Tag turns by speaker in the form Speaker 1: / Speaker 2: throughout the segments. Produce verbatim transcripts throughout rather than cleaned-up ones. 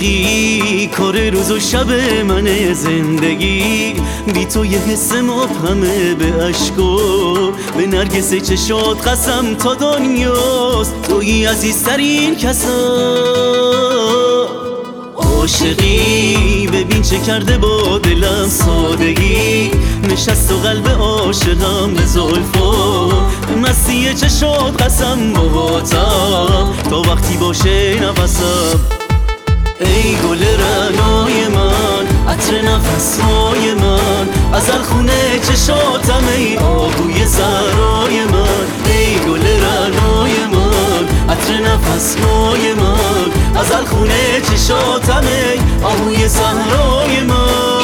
Speaker 1: عاشقی کار روز و شب من زندگی، بی تو یه حس مبهمه به عشق و به نرگس چشات قسم تا دنیاست تویی عزیزترین کسا. عاشقی ببین چه کرده با دلم سادگی، نشست و قلب عاشقم به زلفا به مستی چشات قسم باهاتم تا وقتی باشه نفسم. ای گل رعنای من، عطر نفسهای من، ازل خونه چشاتم ای آهوی زهرای من. ای گل رعنای من، عطر نفسهای من، ازل خونه چشاتم ای آهوی زهرای من.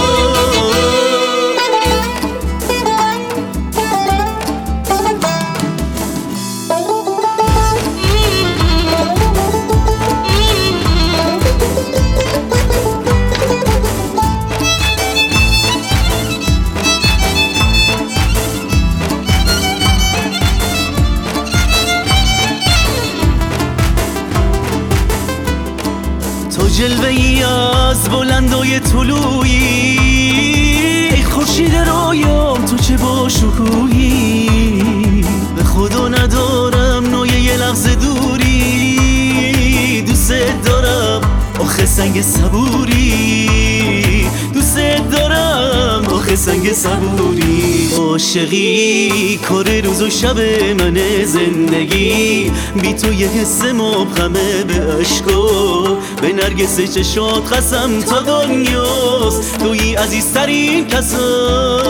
Speaker 1: تو جلوه ای از بلندای طلوعی، ای خورشید رویام تو چه با شکوهی. به خدا ندارم نوع یه لحظه دوری، دوست دارم آخه سنگ صبوری، دوست دارم آخه سنگ صبوری. عاشقی کار روز و شب من زندگی، بی تو یه حس مبهمه به عشق و به نرگس چشات قسم تا دنیاست تویی عزیزترین کسا.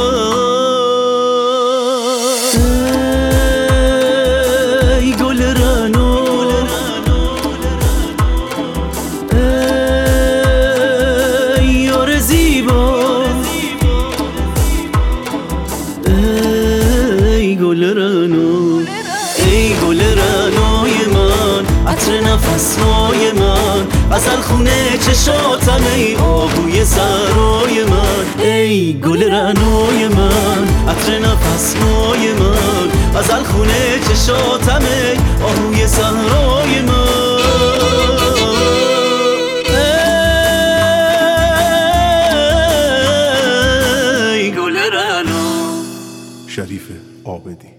Speaker 1: ای گل رعنا، ای یار زیبا، ای گل رعنا، ای گل رعنای من، عطر نفسهای من، ازل خونه چشاتم ای آهوی زهرای من. ای گل رعنای من، عطر نفسهای من، ازل خونه چشاتم ای آهوی زهرای من.
Speaker 2: شریف عابدی.